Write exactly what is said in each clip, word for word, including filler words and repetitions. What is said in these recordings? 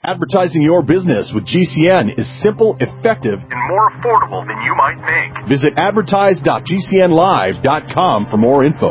Advertising your business with G C N is simple, effective, and more affordable than you might think. Visit advertise dot g c n live dot com for more info.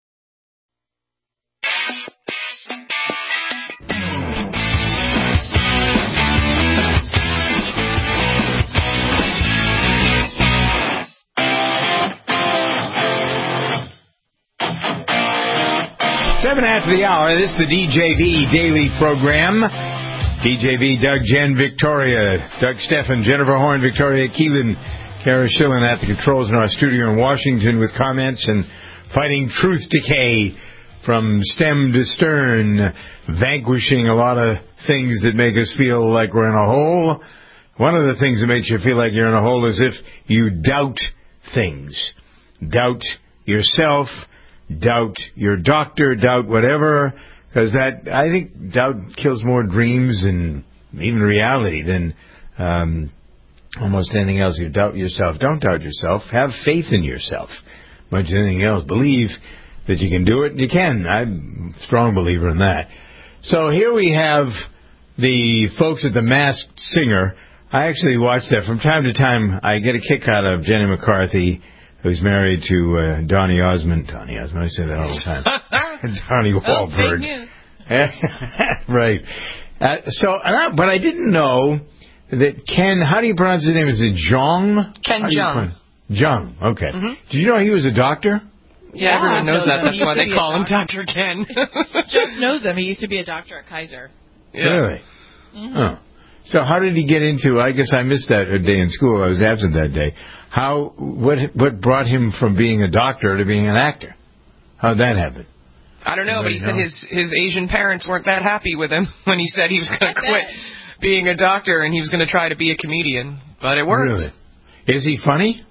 Seven after the hour, this is the D J V Daily Program. D J V, Doug, Jen, Victoria, Doug, Stefan, Jennifer Horn, Victoria, Keelan, Kara Schillen at the controls in our studio in Washington with comments and fighting truth decay from stem to stern, vanquishing a lot of things that make us feel like we're in a hole. One of the things that makes you feel like you're in a hole is if you doubt things. Doubt yourself, doubt your doctor, doubt whatever, because that, I think doubt kills more dreams and even reality than um, almost anything else. You doubt yourself. Don't doubt yourself. Have faith in yourself. Much as anything else. Believe that you can do it, and you can. I'm a strong believer in that. So here we have the folks at The Masked Singer. I actually watch that. From time to time, I get a kick out of Jenny McCarthy, who's married to uh, Donny Osmond. Donny Osmond, I say that all the time. Donnie Wahlberg. Oh, right. Uh, so, but I didn't know that Ken, how do you pronounce his name? Is it Jeong? Ken Jeong. Jeong, okay. Mm-hmm. Did you know he was a doctor? Yeah, yeah everyone knows that. That's why they call him Doctor Ken. Jeff knows him. He used to be a doctor at Kaiser. Yeah. Really? Mm-hmm. Oh. So how did he get into, I guess I missed that day in school. I was absent that day. How, what what brought him from being a doctor to being an actor? How'd that happen? I don't know, Anybody but he know? said his, his Asian parents weren't that happy with him when he said he was going to quit being a doctor and he was going to try to be a comedian. But it worked. Really? Is he funny?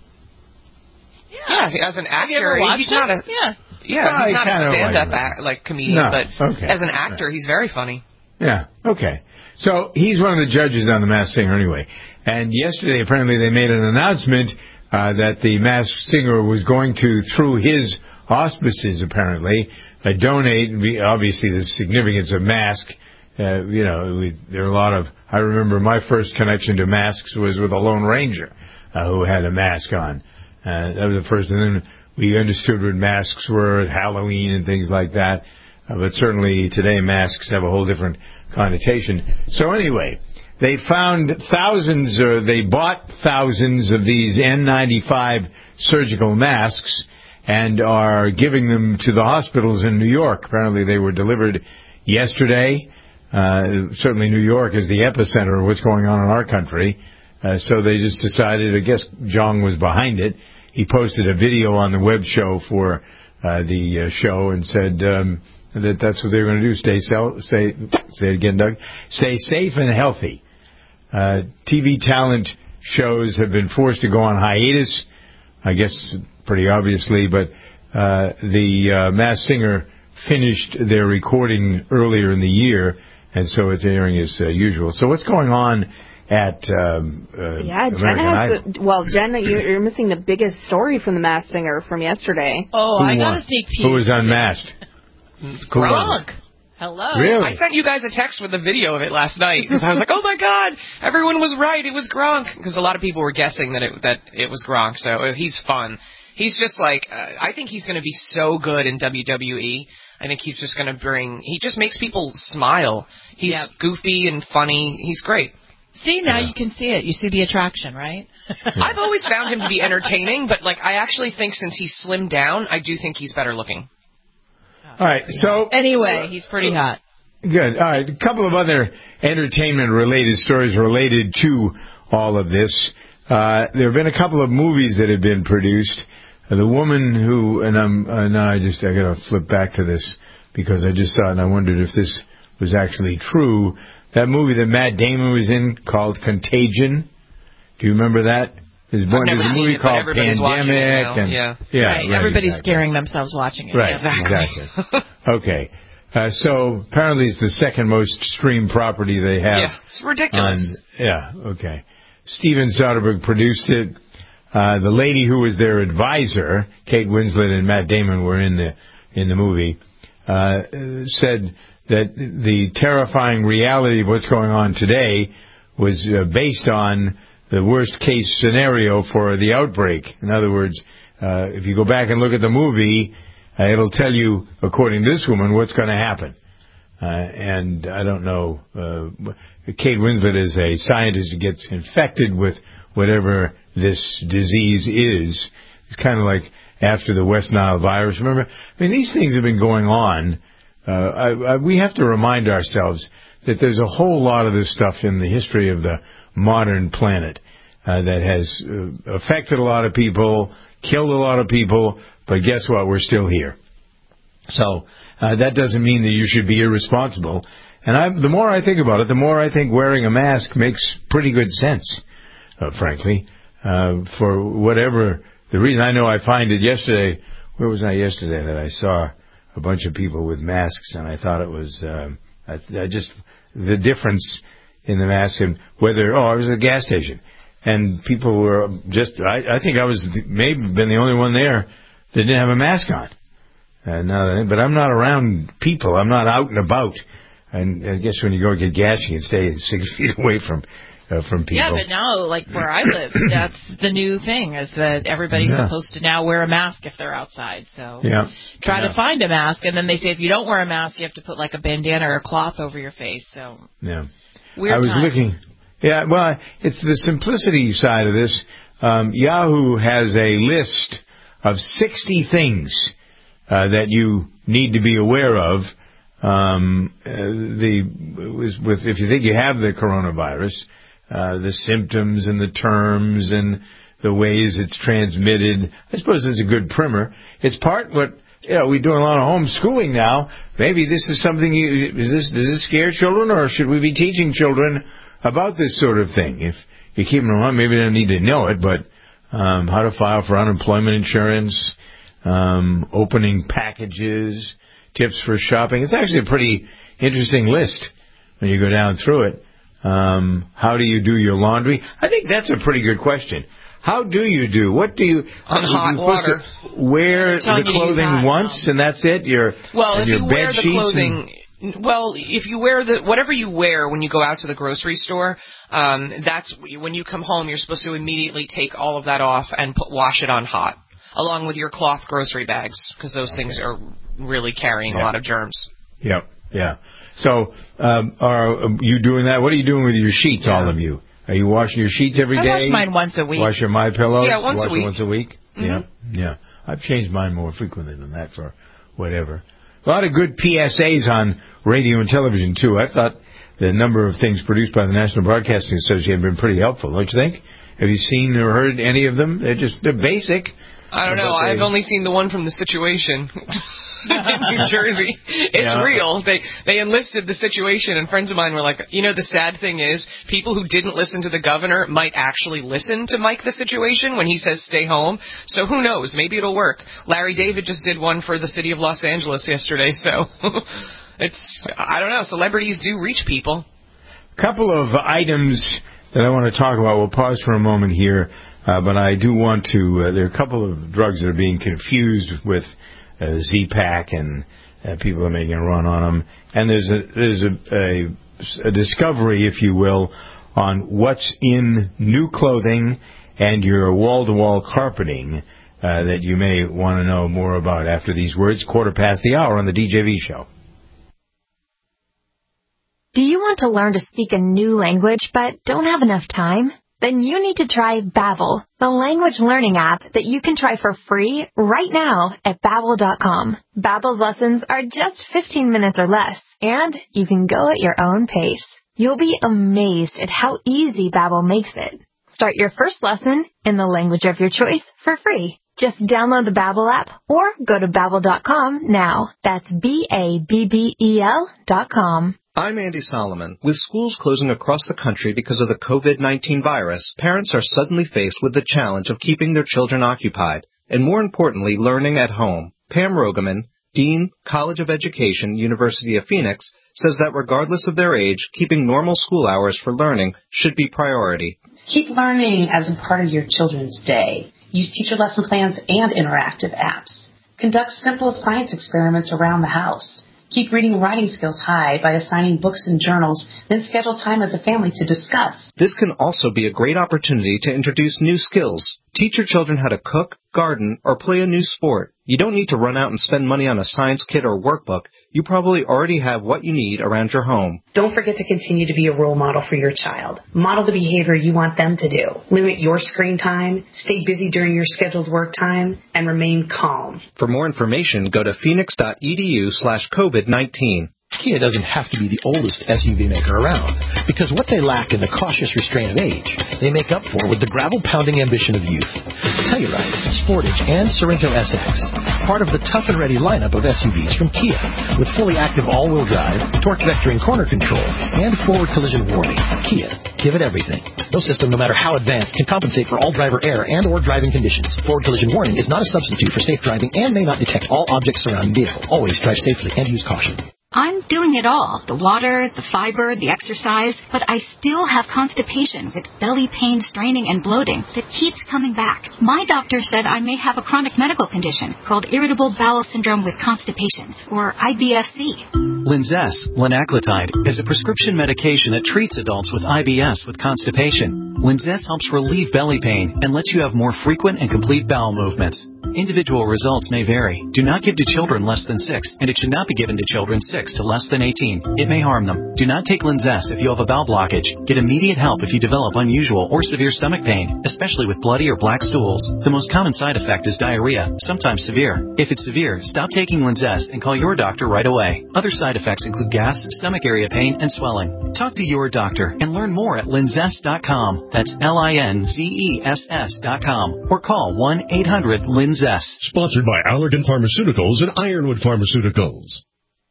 Yeah, yeah as an actor, he's him? not a yeah, yeah, well, he's not a stand-up like act, like comedian, no. but okay. as an actor, right. he's very funny. Yeah, okay. So he's one of the judges on The Masked Singer anyway. And yesterday, apparently, they made an announcement uh, that the Masked Singer was going to, through his auspices, apparently, uh, donate. Obviously, the significance of mask. Uh, you know, we, there are a lot of. I remember my first connection to masks was with a Lone Ranger uh, who had a mask on. Uh, that was the first. And then we understood what masks were at Halloween and things like that. Uh, but certainly today, masks have a whole different connotation. So anyway, they found thousands, or they bought thousands of these N ninety-five surgical masks and are giving them to the hospitals in New York. Apparently they were delivered yesterday. Uh, certainly New York is the epicenter of what's going on in our country. Uh, so they just decided, I guess Jeong was behind it. He posted a video on the web show for uh, the uh, show and said um, that that's what they were going to do. Stay, sel- say, say it again, Doug. Stay safe and healthy. Uh, T V talent shows have been forced to go on hiatus, I guess pretty obviously, but uh, the uh, Masked Singer finished their recording earlier in the year, and so it's airing as uh, usual. So what's going on at um, uh, yeah, American Jen has Idol? to, well, Jen, you're, you're missing the biggest story from the Masked Singer from yesterday. Oh, Who I got won? a sneak peek. Who was unmasked? Gronk. Hello. Really? I sent you guys a text with a video of it last night because I was like, "Oh my God, everyone was right. It was Gronk." Because a lot of people were guessing that it that it was Gronk. So he's fun. He's just like uh, I think he's going to be so good in W W E. I think he's just going to bring. He just makes people smile. He's yep. goofy and funny. He's great. See, now yeah. you can see it. You see the attraction, right? I've always found him to be entertaining, but like I actually think since he's slimmed down, I do think he's better looking. All right, so... Anyway, he's pretty hot. Good. All right, a couple of other entertainment-related stories related to all of this. Uh, there have been a couple of movies that have been produced. Uh, the woman who... And I'm... Uh, now I just... I got to flip back to this because I just saw it and I wondered if this was actually true. That movie that Matt Damon was in called Contagion. Do you remember that? There's, one, there's a movie it, called Pandemic. And, yeah, yeah right. right, Everybody's exactly. scaring themselves watching it. Right, yeah. exactly. Okay. Uh, so apparently it's the second most streamed property they have. Yeah, it's ridiculous. On, yeah, okay. Steven Soderbergh produced it. Uh, the lady who was their advisor, Kate Winslet and Matt Damon were in the in the movie, uh, said that the terrifying reality of what's going on today was uh, based on the worst-case scenario for the outbreak. In other words, uh, if you go back and look at the movie, uh, it'll tell you, according to this woman, what's going to happen. Uh, and I don't know, uh, Kate Winslet is a scientist who gets infected with whatever this disease is. It's kind of like after the West Nile virus. Remember, I mean, these things have been going on. Uh, I, I, we have to remind ourselves that there's a whole lot of this stuff in the history of the modern planet uh, that has uh, affected a lot of people, killed a lot of people, but guess what? We're still here. So uh, that doesn't mean that you should be irresponsible. And I, the more I think about it, the more I think wearing a mask makes pretty good sense, uh, frankly, uh, for whatever the reason. I know I find it yesterday. Where was I yesterday that I saw a bunch of people with masks, and I thought it was um, I, I just the difference in the mask and whether oh I was at a gas station and people were just I, I think I was maybe been the only one there that didn't have a mask on. Uh, no, but I'm not around people. I'm not out and about. And I guess when you go get gas, you can stay six feet away from uh, from people. Yeah, but now, like where I live, that's the new thing is that everybody's yeah. supposed to now wear a mask if they're outside. So yeah. try yeah. to find a mask, and then they say if you don't wear a mask, you have to put like a bandana or a cloth over your face. So yeah, weird I was times. looking. Yeah, well, it's the simplicity side of this. Um, Yahoo has a list of sixty things uh, that you need to be aware of. Um, uh, the was with if you think you have the coronavirus, uh, the symptoms and the terms and the ways it's transmitted. I suppose it's a good primer. It's part what you know. We're doing a lot of homeschooling now. Maybe this is something. You, is this does this scare children, or should we be teaching children about this sort of thing? If you keep them around, maybe they don't need to know it, but um, how to file for unemployment insurance, um, opening packages. Tips for shopping. It's actually a pretty interesting list when you go down through it. Um, how do you do your laundry? I think that's a pretty good question. How do you do? What do you... On hot water. Wear the clothing once and that's it? Your, well, and if your you bed wear the sheets clothing... And Well, if you wear the whatever you wear when you go out to the grocery store, um, that's when you come home. You're supposed to immediately take all of that off and put, wash it on hot, along with your cloth grocery bags, because those okay. things are really carrying yeah. a lot of germs. Yep, yeah. So, um, are you doing that? What are you doing with your sheets, yeah. all of you? Are you washing your sheets every I day? I wash mine once a week. Wash your My Pillow? Yeah, once wash a week. Once a week? Mm-hmm. Yeah, yeah. I've changed mine more frequently than that for whatever. A lot of good P S As on radio and television, too. I thought the number of things produced by the National Broadcasting Association have been pretty helpful, don't you think? Have you seen or heard any of them? They're just, they're basic. I don't know. I've only seen the one from The Situation in New Jersey. It's yeah. real. They they enlisted The Situation, and friends of mine were like, you know, the sad thing is, people who didn't listen to the governor might actually listen to Mike The Situation when he says stay home. So who knows? Maybe it'll work. Larry David just did one for the city of Los Angeles yesterday, so it's, I don't know, celebrities do reach people. A couple of items that I want to talk about. We'll pause for a moment here. Uh, but I do want to, uh, there are a couple of drugs that are being confused with uh, Z-Pak, and uh, people are making a run on them. And there's a there's a, a, a discovery, if you will, on what's in new clothing and your wall-to-wall carpeting uh, that you may want to know more about after these words. Quarter past the hour on the D J V Show. Do you want to learn to speak a new language but don't have enough time? Then you need to try Babbel, the language learning app that you can try for free right now at Babbel dot com. Babbel's lessons are just fifteen minutes or less, and you can go at your own pace. You'll be amazed at how easy Babbel makes it. Start your first lesson in the language of your choice for free. Just download the Babbel app or go to Babbel dot com now. That's B A B B E L dot com. I'm Andy Solomon. With schools closing across the country because of the COVID nineteen virus, parents are suddenly faced with the challenge of keeping their children occupied, and more importantly, learning at home. Pam Rogaman, Dean, College of Education, University of Phoenix, says that regardless of their age, keeping normal school hours for learning should be priority. Keep learning as a part of your children's day. Use teacher lesson plans and interactive apps. Conduct simple science experiments around the house. Keep reading and writing skills high by assigning books and journals, then schedule time as a family to discuss. This can also be a great opportunity to introduce new skills. Teach your children how to cook, garden, or play a new sport. You don't need to run out and spend money on a science kit or workbook. You probably already have what you need around your home. Don't forget to continue to be a role model for your child. Model the behavior you want them to do. Limit your screen time, stay busy during your scheduled work time, and remain calm. For more information, go to phoenix.edu slash COVID nineteen. Kia doesn't have to be the oldest S U V maker around, because what they lack in the cautious restraint of age, they make up for with the gravel-pounding ambition of youth. Telluride, Sportage, and Sorento S X, part of the tough and ready lineup of S U Vs from Kia, with fully active all-wheel drive, torque vectoring corner control, and forward collision warning. Kia, give it everything. No system, no matter how advanced, can compensate for all driver error and or driving conditions. Forward collision warning is not a substitute for safe driving and may not detect all objects surrounding vehicle. Always drive safely and use caution. I'm doing it all, the water, the fiber, the exercise, but I still have constipation with belly pain, straining, and bloating that keeps coming back. My doctor said I may have a chronic medical condition called irritable bowel syndrome with constipation, or I B S C. Linzess, linaclotide, is a prescription medication that treats adults with I B S with constipation. Linzess helps relieve belly pain and lets you have more frequent and complete bowel movements. Individual results may vary. Do not give to children less than six, and it should not be given to children six to less than eighteen. It may harm them. Do not take Linzess if you have a bowel blockage. Get immediate help if you develop unusual or severe stomach pain, especially with bloody or black stools. The most common side effect is diarrhea, sometimes severe. If it's severe, stop taking Linzess and call your doctor right away. Other side effects include gas, stomach area pain, and swelling. Talk to your doctor and learn more at linzess dot com. That's L I N Z E S S dot com. Or call one eight hundred Linzess. Sponsored by Allergan Pharmaceuticals and Ironwood Pharmaceuticals.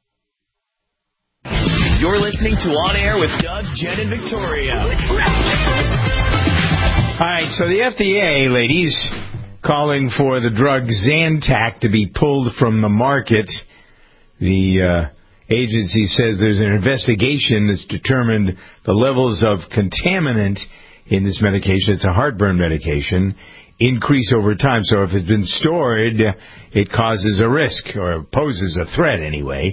You're listening to On Air with Doug, Jen, and Victoria. All right, so the F D A, ladies, calling for the drug Zantac to be pulled from the market. The uh, agency says there's an investigation that's determined the levels of contaminant in this medication. It's a heartburn medication. Increase over time. So if it's been stored, it causes a risk, or poses a threat anyway.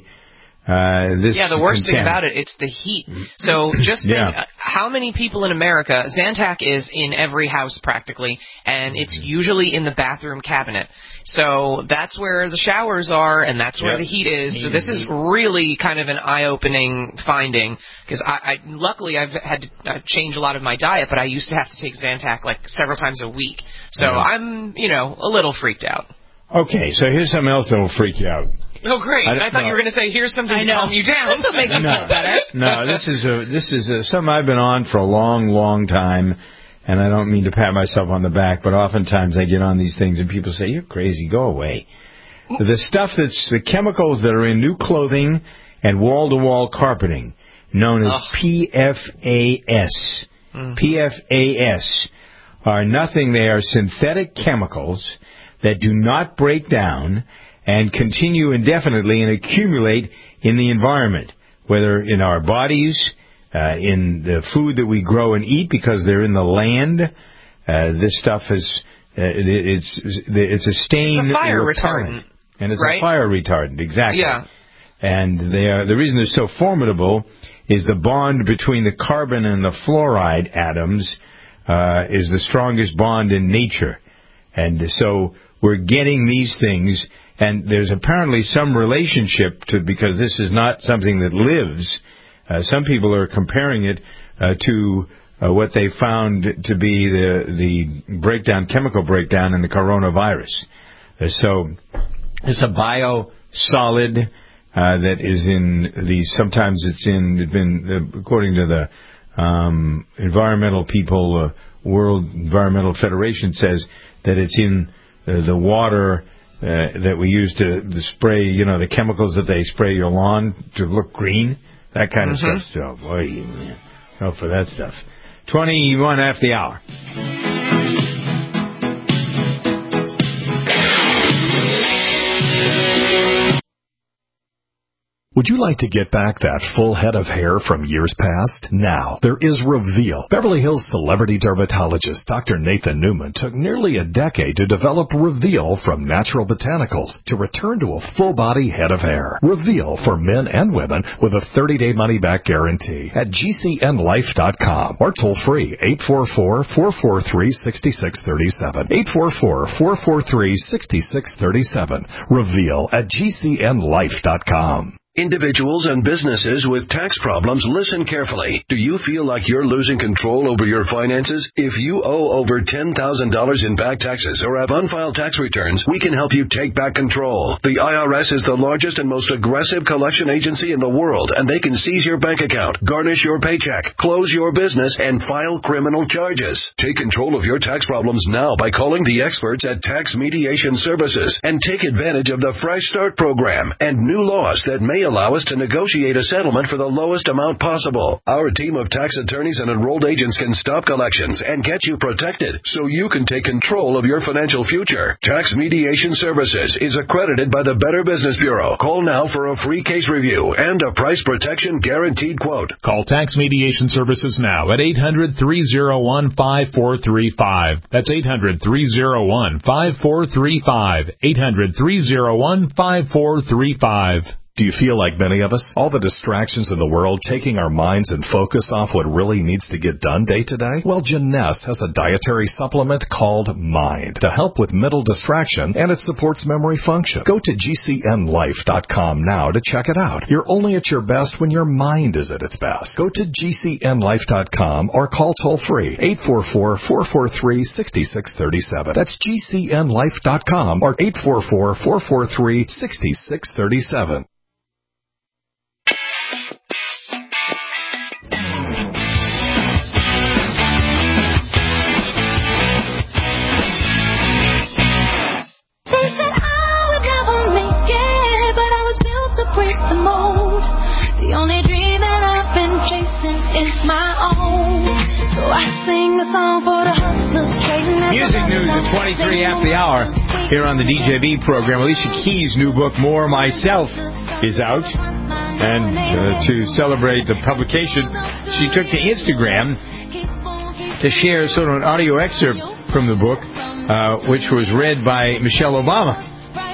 Uh, this yeah, the worst thing about it, it's the heat. So just think, yeah. how many people in America, Zantac is in every house practically, and it's usually in the bathroom cabinet. So that's where the showers are, and that's where yep. the heat is. So this is really kind of an eye-opening finding, because I, I, luckily I've had to uh, change a lot of my diet, but I used to have to take Zantac like several times a week. So yeah. I'm, you know, a little freaked out. Okay, so here's something else that will freak you out. Oh, great. I, I thought no. you were going to say, here's something to calm you down. This will make you no. feel better. No, this is a, this is a, something I've been on for a long, long time, and I don't mean to pat myself on the back, but oftentimes I get on these things and people say, you're crazy, go away. The stuff that's, the chemicals that are in new clothing and wall-to-wall carpeting, known as Ugh. P F A S. Mm-hmm. P F A S are nothing. They are synthetic chemicals that do not break down and continue indefinitely and accumulate in the environment, whether in our bodies, uh, in the food that we grow and eat because they're in the land. Uh, this stuff is, uh, it, it's it's a stain. It's a fire repellent. retardant. And it's right? a fire retardant, exactly. Yeah. And they are, the reason they're so formidable is the bond between the carbon and the fluoride atoms uh, is the strongest bond in nature. And so we're getting these things. And there's apparently some relationship to, because this is not something that lives. Uh, some people are comparing it uh, to uh, what they found to be the the breakdown, chemical breakdown in the coronavirus. Uh, so it's a biosolid uh, that is in the. Sometimes it's in. It's been uh, according to the um, environmental people, uh, World Environmental Federation says that it's in uh, the water. Uh, that we use to, to spray, you know, the chemicals that they spray your lawn to look green, that kind of mm-hmm. stuff. So, boy, man, no for that stuff. twenty-one after the hour. Would you like to get back that full head of hair from years past? Now, there is Reveal. Beverly Hills celebrity dermatologist Doctor Nathan Newman took nearly a decade to develop Reveal from natural botanicals to return to a full-body head of hair. Reveal for men and women with a thirty-day money-back guarantee at G C N life dot com or toll-free eight four four, four four three, six six three seven. eight four four, four four three, six six three seven. Reveal at G C N life dot com. Individuals and businesses with tax problems, listen carefully. Do you feel like you're losing control over your finances? If you owe over ten thousand dollars in back taxes or have unfiled tax returns, we can help you take back control. The I R S is the largest and most aggressive collection agency in the world, and they can seize your bank account, garnish your paycheck, close your business, and file criminal charges. Take control of your tax problems now by calling the experts at Tax Mediation Services and take advantage of the Fresh Start program and new laws that may allow us to negotiate a settlement for the lowest amount possible. Our team of tax attorneys and enrolled agents can stop collections and get you protected so you can take control of your financial future. Tax Mediation Services is accredited by the Better Business Bureau. Call now for a free case review and a price protection guaranteed quote. Call Tax Mediation Services now at eight hundred, three oh one, five four three five. That's eight hundred, three oh one, five four three five. eight hundred, three oh one, five four three five. Do you feel like many of us? All the distractions in the world taking our minds and focus off what really needs to get done day to day? Well, Jeunesse has a dietary supplement called Mind to help with mental distraction, and it supports memory function. Go to G C N life dot com now to check it out. You're only at your best when your mind is at its best. Go to G C N life dot com or call toll-free eight four four, four four three, six six three seven. That's G C N life dot com or eight four four, four four three, six six three seven. The only dream that I've been chasing is my own. So I sing a song for the hustlers trading. Music news at twenty-three after the hour here on the D J B program. Alicia Keys' new book, More Myself, is out. And uh, to celebrate the publication, she took to Instagram to share sort of an audio excerpt from the book, uh, which was read by Michelle Obama.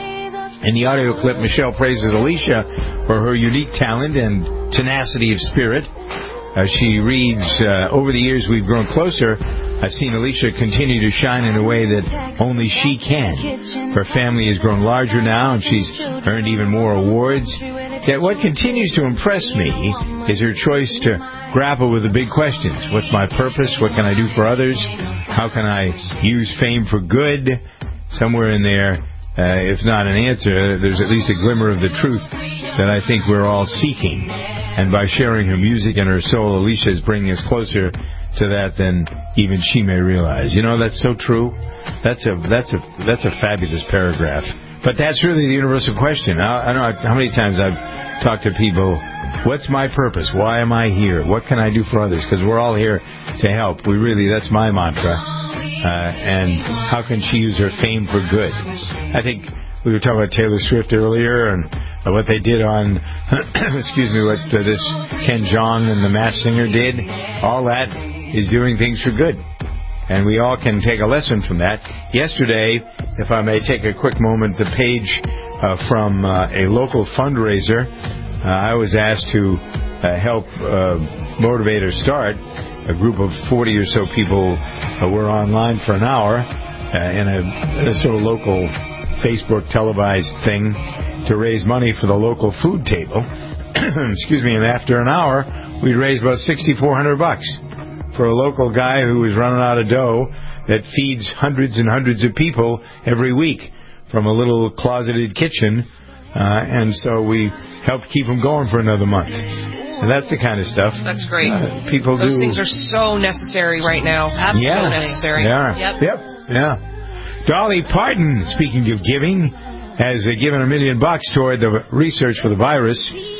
In the audio clip, Michelle praises Alicia for her unique talent and tenacity of spirit. Uh, she reads, uh, over the years we've grown closer, I've seen Alicia continue to shine in a way that only she can. Her family has grown larger now, and she's earned even more awards. Yet what continues to impress me is her choice to grapple with the big questions. What's my purpose? What can I do for others? How can I use fame for good? Somewhere in there, Uh, if not an answer, there's at least a glimmer of the truth that I think we're all seeking. And by sharing her music and her soul, Alicia is bringing us closer to that than even she may realize. You know, that's so true. That's a that's a that's a fabulous paragraph. But that's really the universal question. I, I don't know how many times I've talked to people. What's my purpose? Why am I here? What can I do for others? Because we're all here to help. We really, that's my mantra. Uh, and how can she use her fame for good? I think we were talking about Taylor Swift earlier and uh, what they did on, excuse me, what uh, this Ken Jeong and the Masked Singer did. All that is doing things for good. And we all can take a lesson from that. Yesterday, if I may take a quick moment, the page uh, from uh, a local fundraiser, uh, I was asked to uh, help uh, motivate or start. A group of forty or so people uh, were online for an hour uh, in, a, in a sort of local Facebook televised thing to raise money for the local food table. Excuse me. And after an hour, we raised about sixty-four hundred bucks for a local guy who was running out of dough that feeds hundreds and hundreds of people every week from a little closeted kitchen. Uh, and so we helped keep him going for another month. And that's the kind of stuff. That's great. Uh, people Those do. things are so necessary right now. Absolutely yeah. so necessary. They are. Yep. Yep. Yeah. Dolly Parton, speaking of giving, has uh, given a million bucks toward the research for the virus.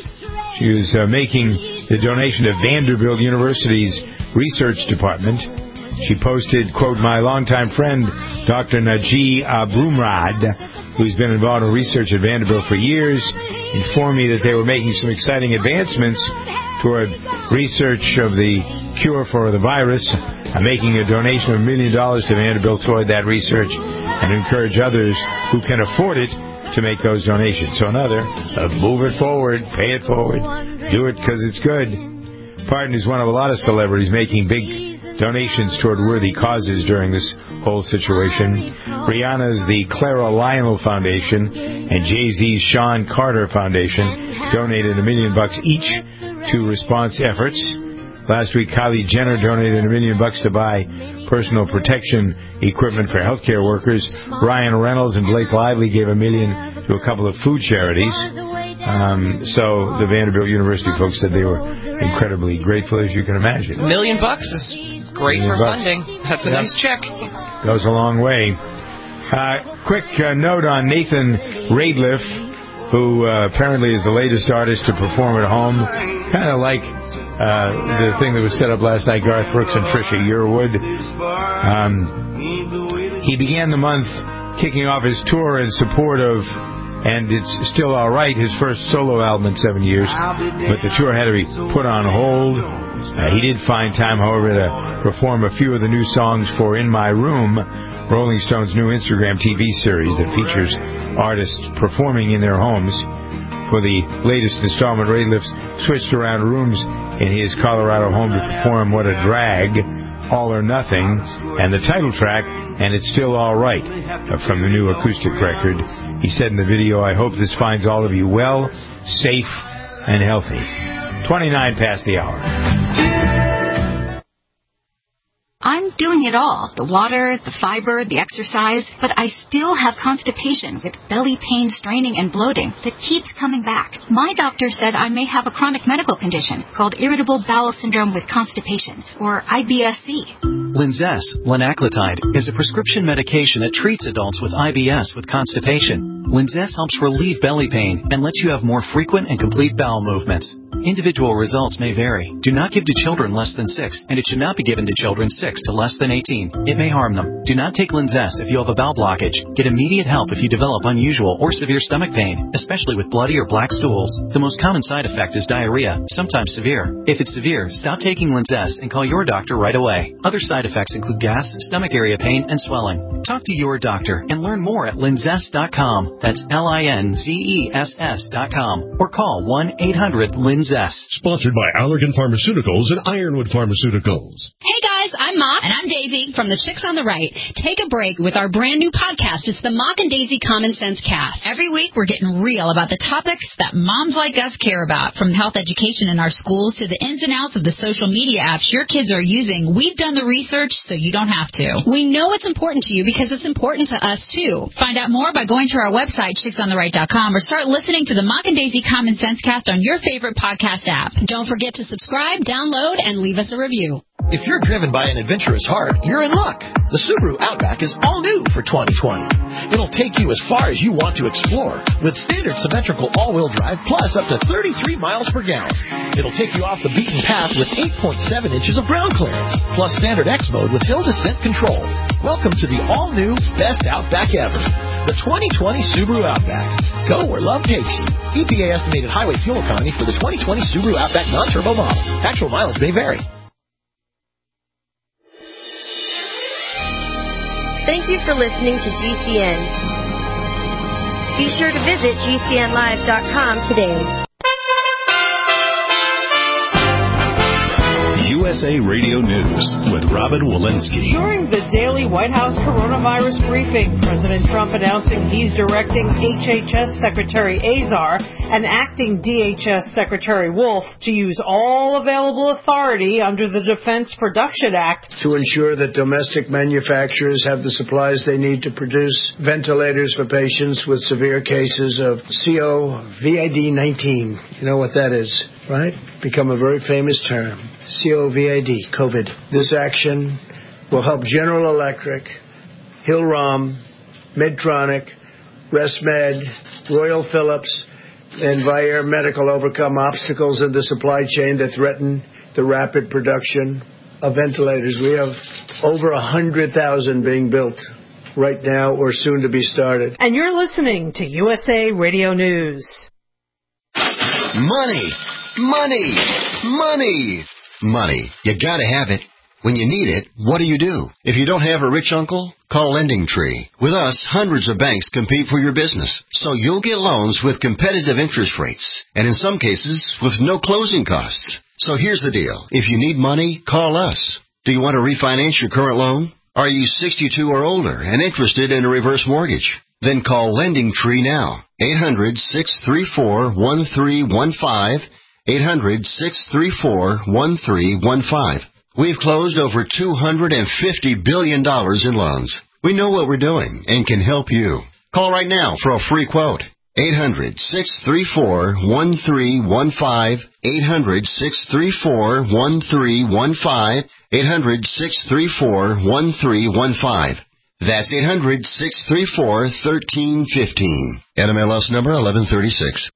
She was uh, making the donation to Vanderbilt University's research department. She posted, quote, my longtime friend, Doctor Najee Abrumrad, who's been involved in research at Vanderbilt for years, informed me that they were making some exciting advancements toward research of the cure for the virus. I'm making a donation of a million dollars to Vanderbilt toward that research and encourage others who can afford it to make those donations. So another, uh, move it forward, pay it forward, do it because it's good. Parton is one of a lot of celebrities making big donations toward worthy causes during this whole situation. Rihanna's the Clara Lionel Foundation and Jay-Z's Sean Carter Foundation donated a million bucks each to response efforts. Last week, Kylie Jenner donated a million bucks to buy personal protection equipment for healthcare workers. Ryan Reynolds and Blake Lively gave a million to a couple of food charities. Um, so the Vanderbilt University folks said they were incredibly grateful, as you can imagine. A million bucks is great for bucks. funding. That's a yep. nice check. Goes a long way. Uh, quick uh, note on Nathan Radcliffe, who uh, apparently is the latest artist to perform at home, kind of like uh, the thing that was set up last night, Garth Brooks and Trisha Yearwood. Um, he began the month kicking off his tour in support of And It's Still Alright, his first solo album in seven years, but the tour had to be put on hold. Uh, he did find time, however, to perform a few of the new songs for In My Room, Rolling Stone's new Instagram T V series that features artists performing in their homes. For the latest installment, Radcliffe switched around rooms in his Colorado home to perform What a Drag, All or Nothing, and the title track, And It's Still Alright, from the new acoustic record. He said in the video, I hope this finds all of you well, safe, and healthy. twenty-nine past the hour. I'm doing it all. The water, the fiber, the exercise, but I still have constipation with belly pain, straining, and bloating that keeps coming back. My doctor said I may have a chronic medical condition called irritable bowel syndrome with constipation, or I B S C. Linzess, linaclotide, is a prescription medication that treats adults with I B S with constipation. Linzess helps relieve belly pain and lets you have more frequent and complete bowel movements. Individual results may vary. Do not give to children less than six, and it should not be given to children six to less than eighteen. It may harm them. Do not take Linzess if you have a bowel blockage. Get immediate help if you develop unusual or severe stomach pain, especially with bloody or black stools. The most common side effect is diarrhea, sometimes severe. If it's severe, stop taking Linzess and call your doctor right away. Other side effects include gas, stomach area pain, and swelling. Talk to your doctor and learn more at linzess dot com. That's L I N Z E S S dot com. Or call one eight hundred linzess. Sponsored by Allergan Pharmaceuticals and Ironwood Pharmaceuticals. Hey guys, I'm Mock. And I'm Daisy from the Chicks on the Right. Take a break with our brand new podcast. It's the Mock and Daisy Common Sense Cast. Every week we're getting real about the topics that moms like us care about, from health education in our schools to the ins and outs of the social media apps your kids are using. We've done the research so you don't have to. We know it's important to you because it's important to us too. Find out more by going to our website, chicks on the right dot com, or start listening to the Mock and Daisy Common Sense Cast on your favorite podcast app. Don't forget to subscribe, download, and leave us a review. If you're driven by an adventurous heart, you're in luck. The Subaru Outback is all new for twenty twenty. It'll take you as far as you want to explore with standard symmetrical all-wheel drive plus up to thirty-three miles per gallon. It'll take you off the beaten path with eight point seven inches of ground clearance plus standard X mode with hill descent control. Welcome to the all-new best Outback ever, the twenty twenty Subaru Outback. Go where love takes you. E P A estimated highway fuel economy for the twenty twenty Subaru Outback non-turbo model. Actual mileage may vary. Thank you for listening to G C N. Be sure to visit G C N live dot com today. U S A Radio News with Robin Walensky. During the daily White House coronavirus briefing, President Trump announcing he's directing H H S Secretary Azar and acting D H S Secretary Wolf to use all available authority under the Defense Production Act to ensure that domestic manufacturers have the supplies they need to produce ventilators for patients with severe cases of COVID nineteen. You know what that is, right? Become a very famous term. COVID, COVID. This action will help General Electric, Hill-Rom, Medtronic, ResMed, Royal Philips, and Vyaire Medical overcome obstacles in the supply chain that threaten the rapid production of ventilators. We have over one hundred thousand being built right now or soon to be started. And you're listening to U S A Radio News. Money, money, money, money. You gotta have it. When you need it, what do you do? If you don't have a rich uncle, call Lending Tree. With us, hundreds of banks compete for your business, so you'll get loans with competitive interest rates, and in some cases, with no closing costs. So here's the deal. If you need money, call us. Do you want to refinance your current loan? Are you sixty-two or older and interested in a reverse mortgage? Then call Lending Tree now. eight hundred, six three four, one three one five. eight hundred, six three four, one three one five. We've closed over two hundred fifty billion dollars in loans. We know what we're doing and can help you. Call right now for a free quote. eight hundred, six three four, one three one five. eight hundred, six three four, one three one five. eight hundred, six three four, one three one five. That's eight hundred, six three four, one three one five. N M L S number eleven thirty-six.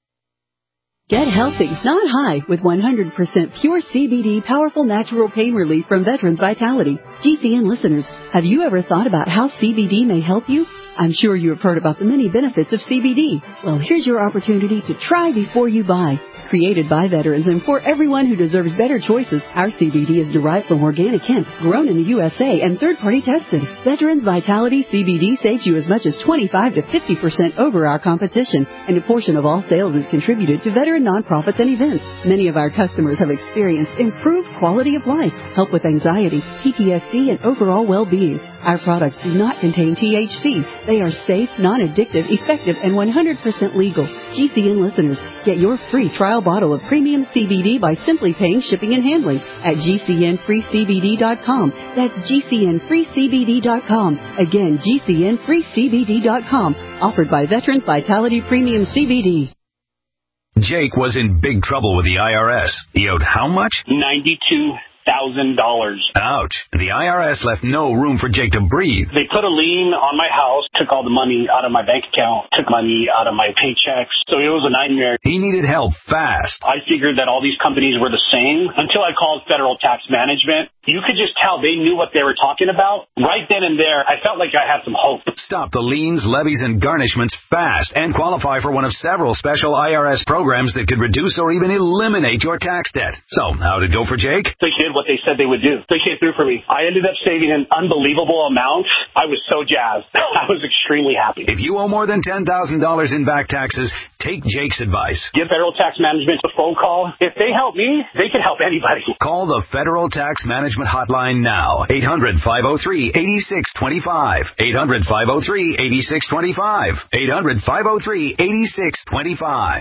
Get healthy, not high, with one hundred percent pure C B D powerful natural pain relief from Veterans Vitality. G C N listeners, have you ever thought about how C B D may help you? I'm sure you have heard about the many benefits of C B D. Well, here's your opportunity to try before you buy. Created by veterans and for everyone who deserves better choices, our C B D is derived from organic hemp, grown in the U S A, and third-party tested. Veterans Vitality C B D saves you as much as twenty-five to fifty percent over our competition, and a portion of all sales is contributed to veteran nonprofits and events. Many of our customers have experienced improved quality of life, help with anxiety, P T S D, and overall well-being. Our products do not contain T H C. They are safe, non-addictive, effective, and one hundred percent legal. G C N listeners, get your free trial bottle of premium C B D by simply paying shipping and handling at G C N free C B D dot com. That's G C N free C B D dot com. Again, G C N free C B D dot com. Offered by Veterans Vitality Premium C B D. Jake was in big trouble with the I R S. He owed how much? ninety-two thousand dollars. Ouch. The I R S left no room for Jake to breathe. They put a lien on my house, took all the money out of my bank account, took money out of my paychecks. So it was a nightmare. He needed help fast. I figured that all these companies were the same until I called Federal Tax Management. You could just tell they knew what they were talking about. Right then and there, I felt like I had some hope. Stop the liens, levies, and garnishments fast and qualify for one of several special I R S programs that could reduce or even eliminate your tax debt. So, how'd it go for Jake? They did what they said they would do. They came through for me. I ended up saving an unbelievable amount. I was so jazzed. I was extremely happy. If you owe more than ten thousand dollars in back taxes, take Jake's advice. Give Federal Tax Management a phone call. If they help me, they can help anybody. Call the Federal Tax Management Hotline now. eight hundred, five oh three, eight six two five. eight hundred, five oh three, eight six two five. eight hundred, five oh three, eight six two five.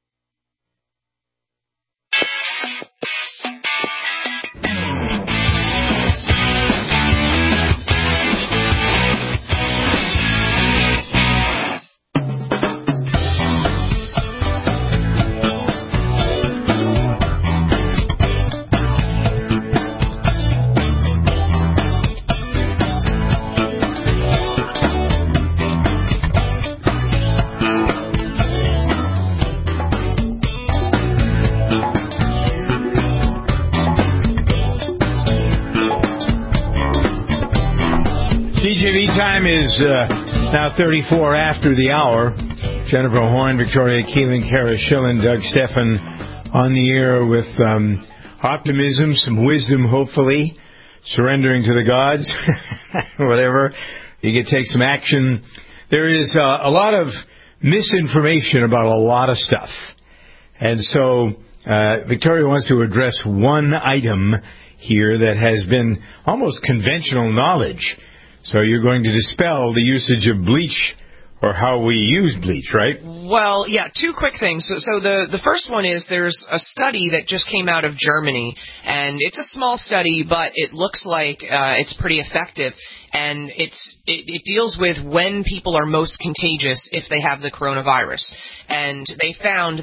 Time is uh, now thirty-four after the hour. Jennifer Horn, Victoria Keelan, Kara Schillen, Doug Stephan on the air with um, optimism, some wisdom, hopefully, surrendering to the gods, whatever. You can take some action. There is uh, a lot of misinformation about a lot of stuff. And so uh, Victoria wants to address one item here that has been almost conventional knowledge. So you're going to dispel the usage of bleach, or how we use bleach, right? Well, yeah, two quick things. So, so the, the first one is there's a study that just came out of Germany, and it's a small study, but it looks like uh, it's pretty effective. And it's it, it deals with when people are most contagious if they have the coronavirus. And they found that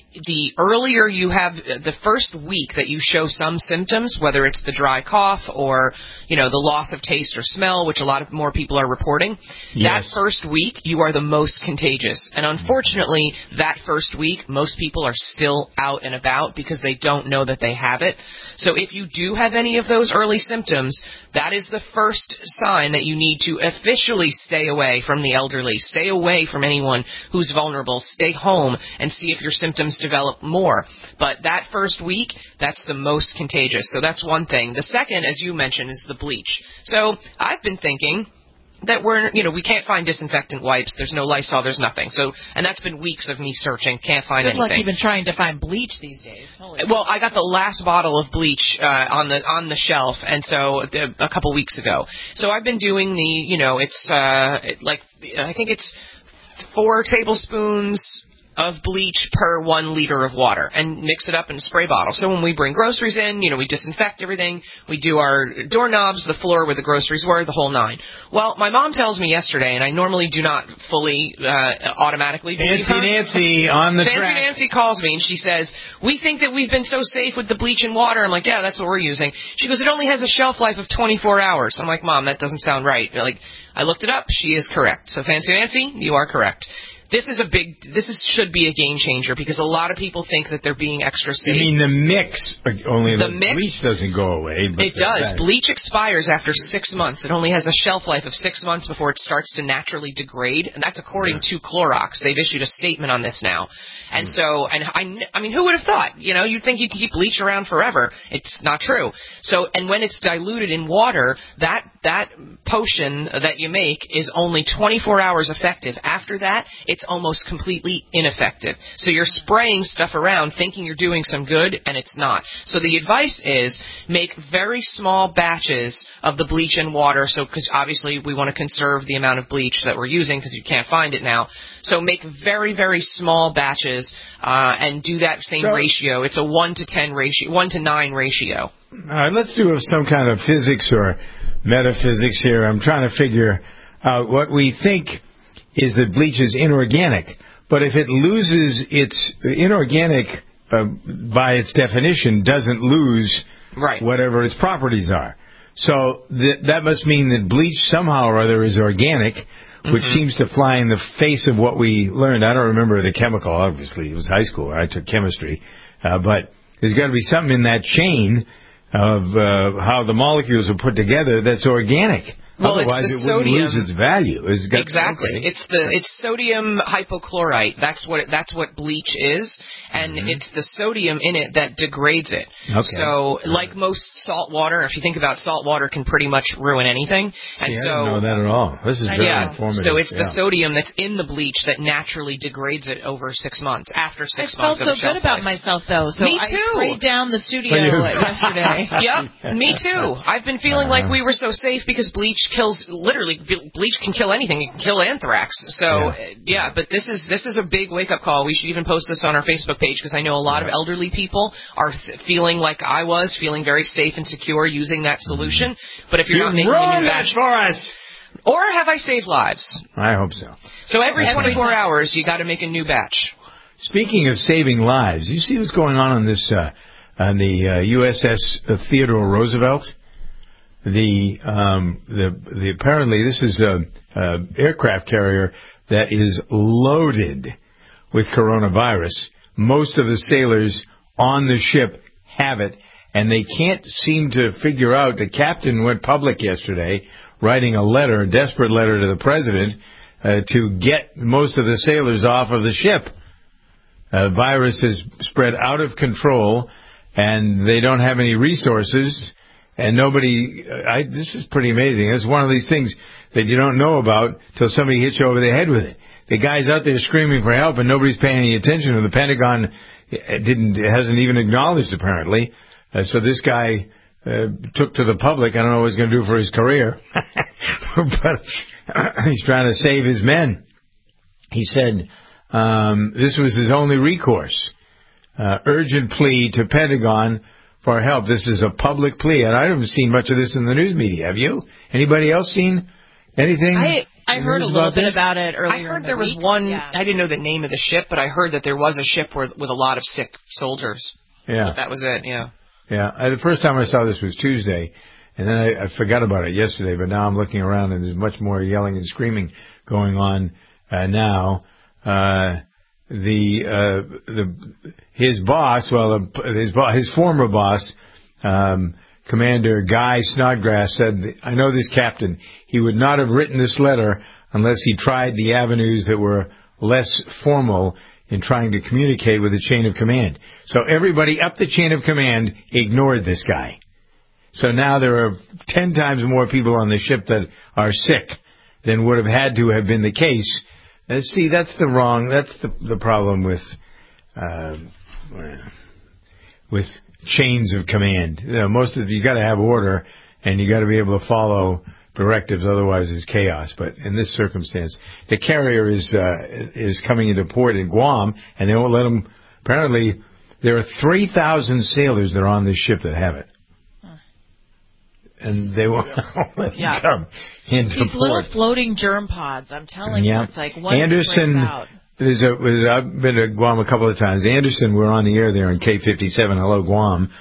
the earlier you have, the first week that you show some symptoms, whether it's the dry cough or, you know, the loss of taste or smell, which a lot of more people are reporting, yes. that first week you are the most contagious. And unfortunately, that first week, most people are still out and about because they don't know that they have it. So if you do have any of those early symptoms, that is the first sign that you need to officially stay away from the elderly, stay away from anyone who's vulnerable, stay home and see if your symptoms develop more. But that first week, that's the most contagious. So that's one thing. The second, as you mentioned, is the bleach. So I've been thinking that we're, you know, we can't find disinfectant wipes. There's no Lysol. There's nothing. So, and that's been weeks of me searching. Can't find Good anything. luck even trying to find bleach these days. Holy well, I got the last bottle of bleach uh, on the on the shelf, and so uh, a couple weeks ago. So I've been doing the, you know, it's uh, like I think it's four tablespoons of bleach per one liter of water, and mix it up in a spray bottle. So when we bring groceries in, you know, we disinfect everything. We do our doorknobs, the floor where the groceries were, the whole nine. Well, my mom tells me yesterday, and I normally do not fully uh, automatically believe Fancy her. Nancy on the Fancy track. Nancy calls me, and she says, we think that we've been so safe with the bleach and water. I'm like, yeah, that's what we're using. She goes, it only has a shelf life of twenty-four hours. I'm like, Mom, that doesn't sound right. Like, I looked it up. She is correct. So Fancy Nancy, you are correct. This is a big, this is, should be a game changer because a lot of people think that they're being extra safe. You mean the mix? Only the, the mix, bleach doesn't go away. But it does. That. Bleach expires after six months. It only has a shelf life of six months before it starts to naturally degrade, and that's according yeah. to Clorox. They've issued a statement on this now. And mm. so, and I, I mean, who would have thought? You know, you'd think you could keep bleach around forever. It's not true. So, and when it's diluted in water, that that potion that you make is only twenty-four hours effective. After that, it's almost completely ineffective. So you're spraying stuff around thinking you're doing some good, and it's not. So the advice is make very small batches of the bleach and water, so because obviously we want to conserve the amount of bleach that we're using because you can't find it now. So make very, very small batches uh, and do that same so, ratio. It's a one to ten ratio, one to nine ratio. All right, let's do some kind of physics or metaphysics here. I'm trying to figure out what we think is that bleach is inorganic. But if it loses its inorganic, uh, by its definition, doesn't lose right. whatever its properties are. So th- that must mean that bleach somehow or other is organic, which mm-hmm. seems to fly in the face of what we learned. I don't remember the chemical, obviously. It was high school. I took chemistry. Uh, but there's got to be something in that chain of uh, how the molecules are put together that's organic. Well, Otherwise, it's the it wouldn't sodium. lose its value. It's got, exactly. Okay. It's the it's sodium hypochlorite. That's what it, that's what bleach is, and mm-hmm. it's the sodium in it that degrades it. Okay. So, like most salt water, if you think about salt water, can pretty much ruin anything. And See, so, I didn't know that at all. This is very yeah, informative. So it's yeah. the sodium that's in the bleach that naturally degrades it over six months. After six I months, felt so good about life. myself though. So Me I too. sprayed down the studio yesterday. Yep, me too. I've been feeling uh-huh. like we were so safe because bleach kills literally. Bleach can kill anything. It can kill anthrax. So, yeah, yeah but this is this is a big wake-up call. We should even post this on our Facebook page because I know a lot yeah. of elderly people are th- feeling like I was, feeling very safe and secure using that solution. Mm-hmm. But if you're you not making a new batch for us. Or have I saved lives? I hope so. So every twenty-four hours, you got to make a new batch. Speaking of saving lives, you see what's going on on this uh, on the uh, U S S uh, Theodore Roosevelt? The, um, the, the, apparently this is a, a aircraft carrier that is loaded with coronavirus. Most of the sailors on the ship have it, and they can't seem to figure out. The captain went public yesterday, writing a letter, a desperate letter to the president, uh, to get most of the sailors off of the ship. Uh, the virus has spread out of control, and they don't have any resources. And nobody, I, this is pretty amazing. It's one of these things that you don't know about till somebody hits you over the head with it. The guy's out there screaming for help, and nobody's paying any attention. And the Pentagon didn't, hasn't even acknowledged, apparently. Uh, so this guy uh, took to the public. I don't know what he's going to do for his career, but he's trying to save his men. He said um, this was his only recourse. Uh, urgent plea to Pentagon for help. This is a public plea, and I haven't seen much of this in the news media. Have you? Anybody else seen anything? I I heard a little bit about it earlier. I heard in the there was week. one. Yeah. I didn't know the name of the ship, but I heard that there was a ship where, with a lot of sick soldiers. Yeah. But that was it. Yeah. Yeah. I, the first time I saw this was Tuesday, and then I, I forgot about it yesterday. But now I'm looking around, and there's much more yelling and screaming going on uh, now. Uh, the uh, the his boss, well, uh, his bo- his former boss. Um, Commander Guy Snodgrass said, I know this captain. He would not have written this letter unless he tried the avenues that were less formal in trying to communicate with the chain of command. So everybody up the chain of command ignored this guy. So now there are ten times more people on the ship that are sick than would have had to have been the case. Uh, see, that's the wrong, that's the, the problem with, uh, with chains of command. You know, most of the, you got to have order, and you got to be able to follow directives. Otherwise, it's chaos. But in this circumstance, the carrier is uh, is coming into port in Guam, and they won't let them. Apparently, there are three thousand sailors that are on this ship that have it, and they won't let them Yeah. come into These port. little floating germ pods. I'm telling Yeah. you, it's like one Anderson. breaks out. There's a, I've been to Guam a couple of times. Anderson, we're on the air there in K fifty-seven. Hello, Guam.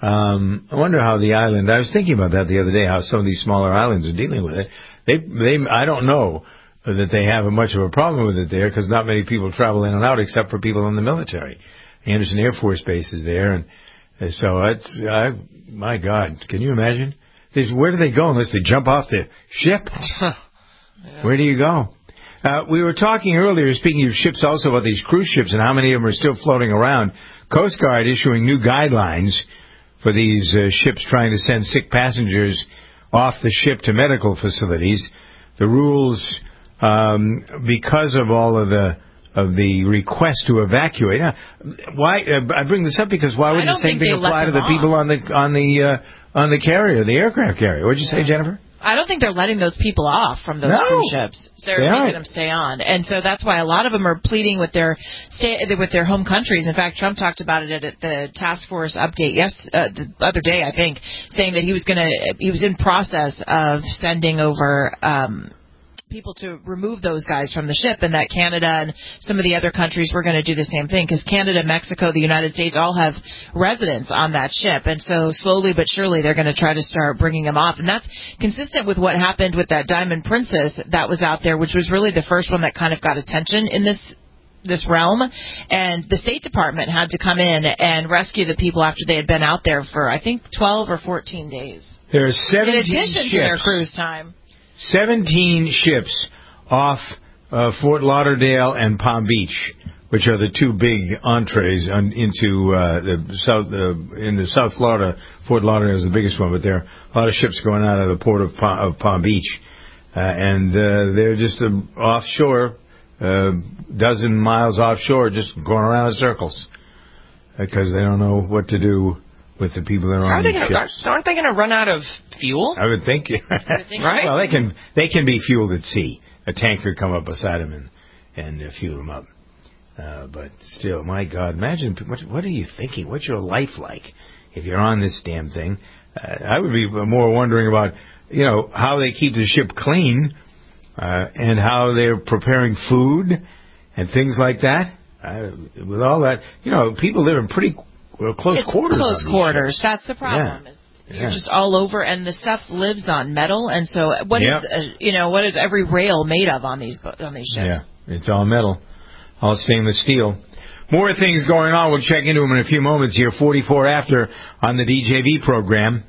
Um, I wonder how the island, I was thinking about that the other day, how some of these smaller islands are dealing with it. They, they, I don't know that they have much of a problem with it there because not many people travel in and out except for people in the military. Anderson Air Force Base is there, and, and so it's, I, my God, can you imagine? There's, where do they go unless they jump off the ship? Yeah. Where do you go? Uh, we were talking earlier, speaking of ships, also about these cruise ships and how many of them are still floating around. Coast Guard issuing new guidelines for these uh, ships trying to send sick passengers off the ship to medical facilities. The rules, um, because of all of the of the requests to evacuate. Uh, why? Uh, I bring this up because why would I the don't same think thing they let apply to them the people off. on the on the uh, on the carrier, the aircraft carrier? What'd you say, Jennifer? I don't think they're letting those people off from those No. cruise ships. They're They making aren't. them stay on, and so that's why a lot of them are pleading with their stay, with their home countries. In fact, Trump talked about it at the task force update yes uh, the other day, I think, saying that he was going to he was in process of sending over um, people to remove those guys from the ship, and that Canada and some of the other countries were going to do the same thing because Canada, Mexico, the United States all have residents on that ship, and so slowly but surely they're going to try to start bringing them off, and that's consistent with what happened with that Diamond Princess that was out there, which was really the first one that kind of got attention in this this realm, and the State Department had to come in and rescue the people after they had been out there for I think twelve or fourteen days. There are In seventeen addition ships. to their cruise time. seventeen ships off uh, Fort Lauderdale and Palm Beach, which are the two big entrees on, into uh, the south uh, in the South Florida. Fort Lauderdale is the biggest one, but there are a lot of ships going out of the port of Palm, of Palm Beach, uh, and uh, they're just uh, offshore, a uh, dozen miles offshore, just going around in circles because they don't know what to do with the people that are Are on they these gonna, ships. aren't they going to run out of fuel? I would think, Right? Well, they can they can be fueled at sea. A tanker come up beside them and and uh, fuel them up. Uh, but still, my God, imagine what what are you thinking? What's your life like if you're on this damn thing? Uh, I would be more wondering about you know how they keep the ship clean uh, and how they're preparing food and things like that. Uh, with all that, you know, people live in pretty well, close it's quarters. Close on these quarters. ships. That's the problem. Yeah. Is You're Yeah. just all over, and the stuff lives on metal. And so, what Yep. is uh, you know what is every rail made of on these bo- on these ships? Yeah, it's all metal, all stainless steel. More things going on. We'll check into them in a few moments here. forty-four after on the D J V program.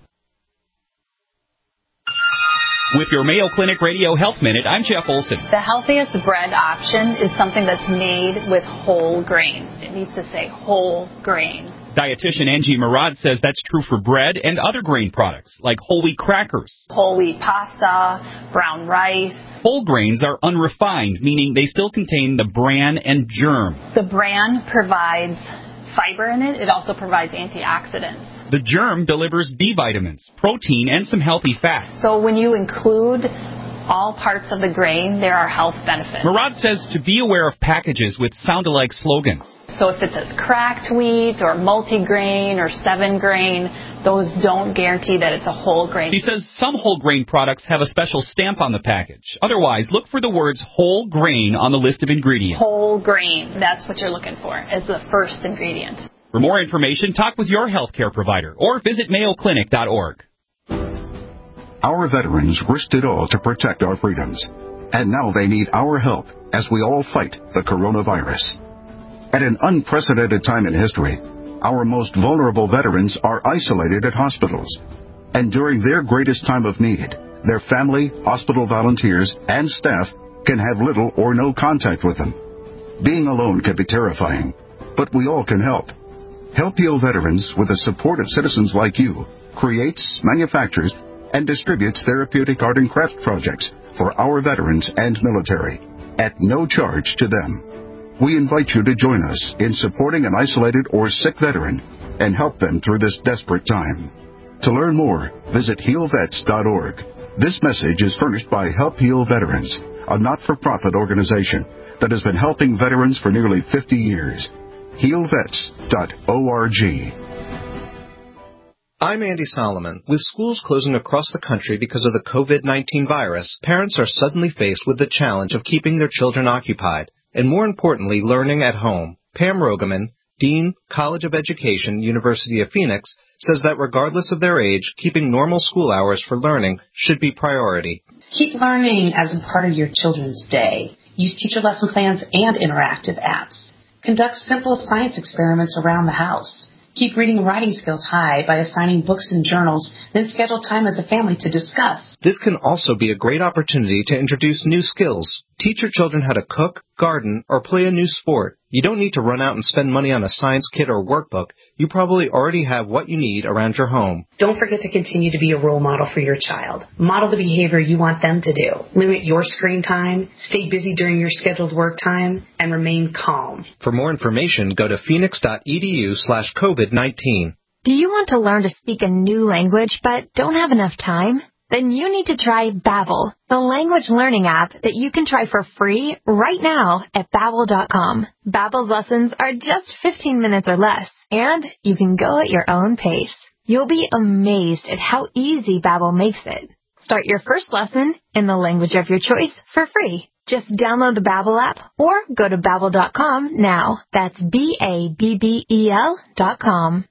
With your Mayo Clinic Radio Health Minute, I'm Jeff Olson. The healthiest bread option is something that's made with whole grains. It needs to say whole grain. Dietitian Angie Murad says that's true for bread and other grain products, like whole wheat crackers. Whole wheat pasta, brown rice. Whole grains are unrefined, meaning they still contain the bran and germ. The bran provides fiber in it. It also provides antioxidants. The germ delivers B vitamins, protein, and some healthy fats. So when you include all parts of the grain, there are health benefits. Murad says to be aware of packages with sound-alike slogans. So if it says cracked wheat or multigrain or seven grain, those don't guarantee that it's a whole grain. He says some whole grain products have a special stamp on the package. Otherwise, look for the words whole grain on the list of ingredients. Whole grain, that's what you're looking for as the first ingredient. For more information, talk with your healthcare provider or visit mayo clinic dot org. Our veterans risked it all to protect our freedoms, and now they need our help as we all fight the coronavirus. At an unprecedented time in history, our most vulnerable veterans are isolated at hospitals, and during their greatest time of need, their family, hospital volunteers, and staff can have little or no contact with them. Being alone can be terrifying, but we all can help. Help Heal Veterans, with the support of citizens like you, creates, manufactures, and distributes therapeutic art and craft projects for our veterans and military at no charge to them. We invite you to join us in supporting an isolated or sick veteran and help them through this desperate time. To learn more, visit heal vets dot org. This message is furnished by Help Heal Veterans, a not-for-profit organization that has been helping veterans for nearly fifty years. heal vets dot org. I'm Andy Solomon. With schools closing across the country because of the covid nineteen virus, parents are suddenly faced with the challenge of keeping their children occupied, and more importantly, learning at home. Pam Rogaman, Dean, College of Education, University of Phoenix, says that regardless of their age, keeping normal school hours for learning should be priority. Keep learning as a part of your children's day. Use teacher lesson plans and interactive apps. Conduct simple science experiments around the house. Keep reading and writing skills high by assigning books and journals, then schedule time as a family to discuss. This can also be a great opportunity to introduce new skills. Teach your children how to cook, garden, or play a new sport. You don't need to run out and spend money on a science kit or workbook. You probably already have what you need around your home. Don't forget to continue to be a role model for your child. Model the behavior you want them to do. Limit your screen time, stay busy during your scheduled work time, and remain calm. For more information, go to phoenix dot e d u slash covid nineteen. Do you want to learn to speak a new language but don't have enough time? Then you need to try Babbel, the language learning app that you can try for free right now at babbel dot com. Babbel's lessons are just fifteen minutes or less, and you can go at your own pace. You'll be amazed at how easy Babbel makes it. Start your first lesson in the language of your choice for free. Just download the Babbel app or go to babbel dot com now. That's B A B B E L dot com.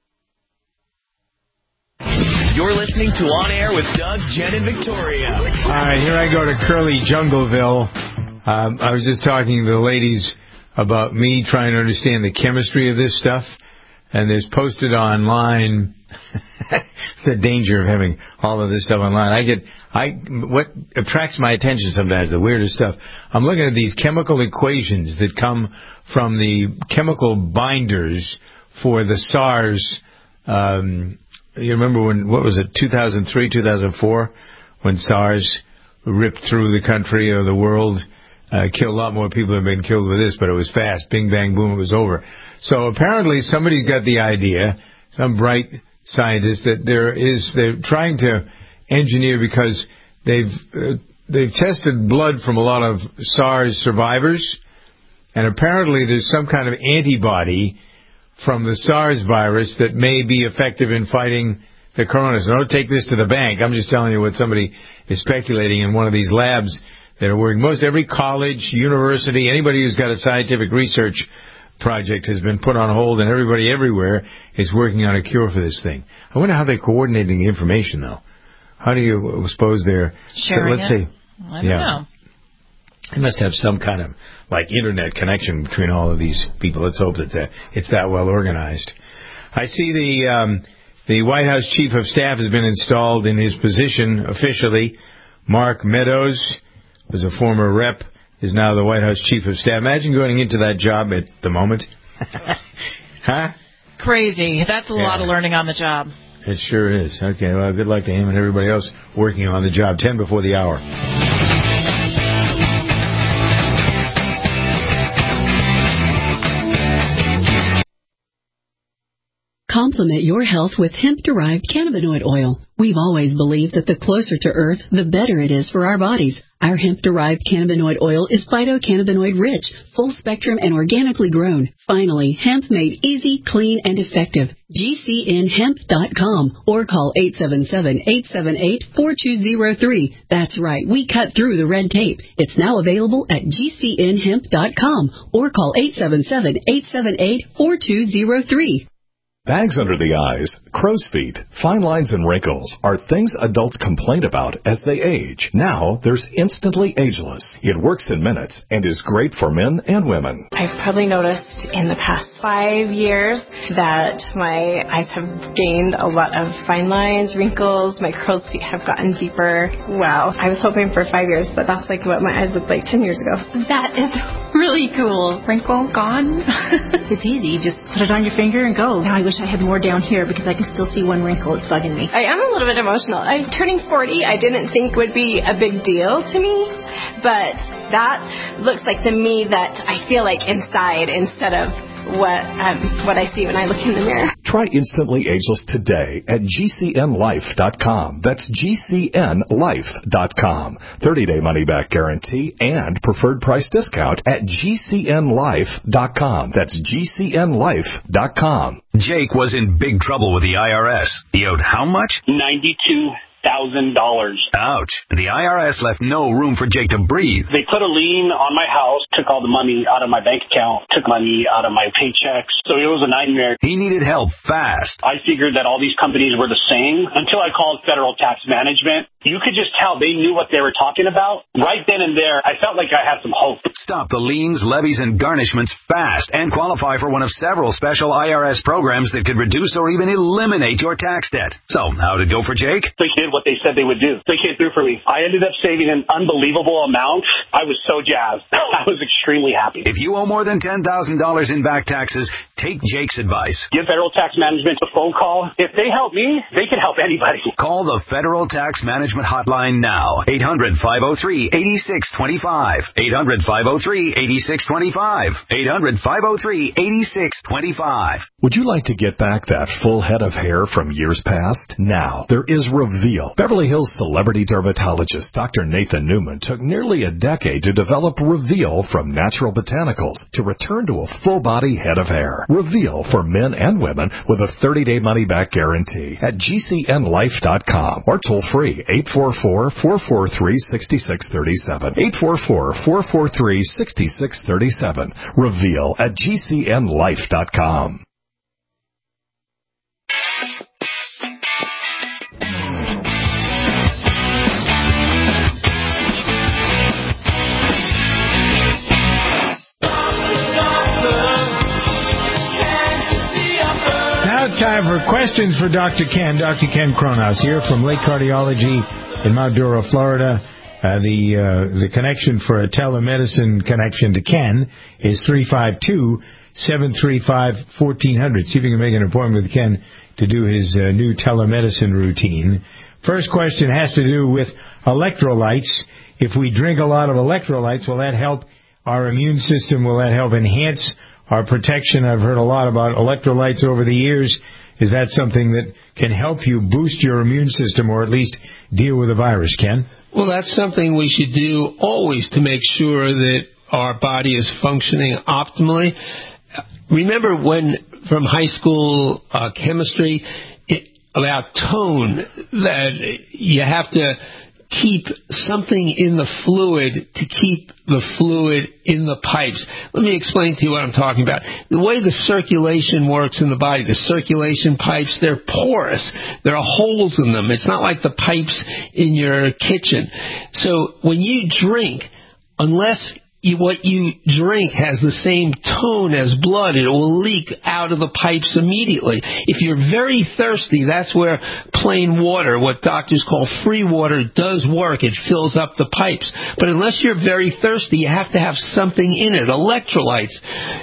You're listening to On Air with Doug, Jen, and Victoria. All right, here I go to Curly Jungleville. Um, I was just talking to the ladies about me trying to understand the chemistry of this stuff, and there's posted online the danger of having all of this stuff online. I get, I what attracts my attention sometimes, the weirdest stuff. I'm looking at these chemical equations that come from the chemical binders for the SARS. Um, You remember when, what was it, two thousand three, two thousand four, when SARS ripped through the country or the world, uh, killed a lot more people than been killed with this, but it was fast. Bing, bang, boom, it was over. So apparently somebody's got the idea, some bright scientist, that there is, they're trying to engineer because they've, uh, they've tested blood from a lot of SARS survivors, and apparently there's some kind of antibody from the SARS virus that may be effective in fighting the corona. So don't take this to the bank. I'm just telling you what somebody is speculating in one of these labs that are working. Most every college, university, anybody who's got a scientific research project has been put on hold, and everybody everywhere is working on a cure for this thing. I wonder how they're coordinating the information, though. How do you suppose they're... Sharing so let's it? say, I don't yeah. know. They must have some kind of, like, internet connection between all of these people. Let's hope that the, it's that well organized. I see the um, the White House Chief of Staff has been installed in his position officially. Mark Meadows was a former rep, is now the White House Chief of Staff. Imagine going into that job at the moment. Huh? Crazy. That's a Yeah. lot of learning on the job. It sure is. Okay, well, good luck to him and everybody else working on the job. Ten before the hour. Complement your health with hemp-derived cannabinoid oil. We've always believed that the closer to Earth, the better it is for our bodies. Our hemp-derived cannabinoid oil is phytocannabinoid rich, full spectrum, and organically grown. Finally, hemp made easy, clean, and effective. G C N hemp dot com or call eight seven seven, eight seven eight, four two zero three. That's right, we cut through the red tape. It's now available at G C N hemp dot com or call eight seven seven, eight seven eight, four two zero three. Bags under the eyes, crow's feet, fine lines and wrinkles are things adults complain about as they age. Now, there's Instantly Ageless. It works in minutes and is great for men and women. I've probably noticed in the past five years that my eyes have gained a lot of fine lines, wrinkles, my crow's feet have gotten deeper. Wow. I was hoping for five years, but that's like what my eyes looked like ten years ago. That is really cool. Wrinkle gone. It's easy. Just put it on your finger and go. Now I wish I had more down here because I can still see one wrinkle. It's bugging me. I am a little bit emotional. I'm turning forty. I didn't think would be a big deal to me, but that looks like the me that I feel like inside instead of what um, what I see when I look in the mirror. Try Instantly Ageless today at G C N life dot com. That's G C N life dot com. thirty-day money-back guarantee and preferred price discount at G C N life dot com. That's G C N life dot com. Jake was in big trouble with the I R S. He owed how much? ninety-two thousand dollars. Ouch. The I R S left no room for Jake to breathe. They put a lien on my house, took all the money out of my bank account, took money out of my paychecks. So it was a nightmare. He needed help fast. I figured that all these companies were the same until I called Federal Tax Management. You could just tell they knew what they were talking about. Right then and there, I felt like I had some hope. Stop the liens, levies, and garnishments fast and qualify for one of several special I R S programs that could reduce or even eliminate your tax debt. So, how'd it go for Jake? They did what they said they would do. They came through for me. I ended up saving an unbelievable amount. I was so jazzed. I was extremely happy. If you owe more than ten thousand dollars in back taxes, take Jake's advice. Give Federal Tax Management a phone call. If they help me, they can help anybody. Call the Federal Tax Management Hotline now. eight hundred, five oh three, eight six two five. eight hundred, five oh three, eight six two five. eight hundred, five oh three, eight six two five. Would you like to get back that full head of hair from years past? Now, there is Reveal. Beverly Hills celebrity dermatologist Doctor Nathan Newman took nearly a decade to develop Reveal from natural botanicals to return to a full-body head of hair. Reveal for men and women with a thirty-day money-back guarantee at G C N life dot com or toll-free eight four four, four four three, six six three seven. eight four four, four four three, six six three seven. Reveal at G C N life dot com. Now it's time for questions for Doctor Ken. Doctor Ken Cronhaus here from Lake Cardiology in Mount Dora, Florida. Uh, the uh, the connection for a telemedicine connection to Ken is three five two, seven three five, one four zero zero. See if you can make an appointment with Ken to do his uh, new telemedicine routine. First question has to do with electrolytes. If we drink a lot of electrolytes, will that help our immune system? Will that help enhance our protection? I've heard a lot about electrolytes over the years. Is that something that can help you boost your immune system or at least deal with the virus, Ken? Well, that's something we should do always to make sure that our body is functioning optimally. Remember when, from high school uh, chemistry, it, about tone, that you have to keep something in the fluid to keep the fluid in the pipes. Let me explain to you what I'm talking about. The way the circulation works in the body, the circulation pipes, they're porous. There are holes in them. It's not like the pipes in your kitchen. So when you drink, unless You, what you drink has the same tone as blood, it will leak out of the pipes immediately. If you're very thirsty, that's where plain water, what doctors call free water, does work. It fills up the pipes. But unless you're very thirsty, you have to have something in it, electrolytes,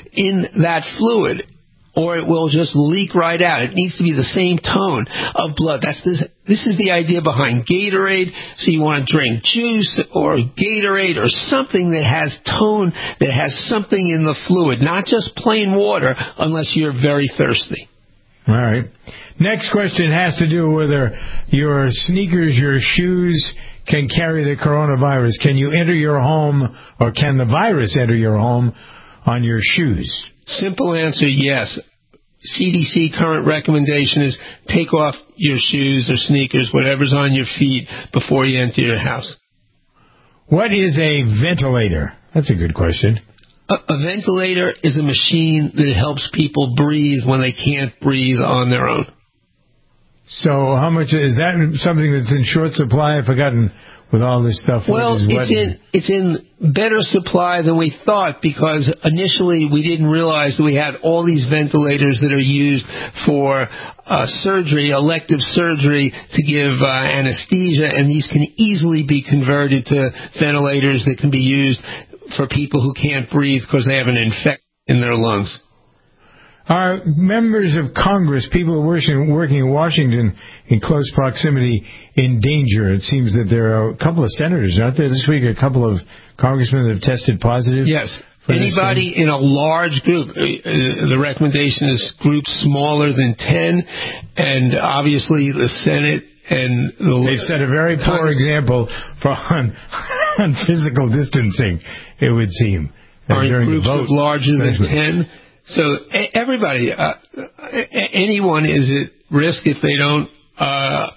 in that fluid, or it will just leak right out. It needs to be the same tone of blood. That's this. This is the idea behind Gatorade. So you want to drink juice or Gatorade or something that has tone, that has something in the fluid, not just plain water, unless you're very thirsty. All right. Next question has to do with whether your sneakers, your shoes can carry the coronavirus. Can you enter your home, or can the virus enter your home on your shoes? Simple answer, yes. C D C current recommendation is take off your shoes or sneakers, whatever's on your feet, before you enter your house. What is a ventilator? That's a good question. A, a ventilator is a machine that helps people breathe when they can't breathe on their own. So how much is that? Something that's in short supply? I've forgotten with all this stuff. Well, it's in it's in better supply than we thought, because initially we didn't realize that we had all these ventilators that are used for uh, surgery, elective surgery, to give uh, anesthesia, and these can easily be converted to ventilators that can be used for people who can't breathe because they have an infection in their lungs. Are members of Congress, people who are working, working in Washington in close proximity, in danger? It seems that there are a couple of senators, aren't there, this week, a couple of congressmen that have tested positive? Yes. Anybody in a large group, uh, the recommendation is groups smaller than ten, and obviously the Senate and the... They've set a very poor example for on, on physical distancing, it would seem. Are in groups of larger than ten? So everybody, uh, anyone is at risk if they don't, uh,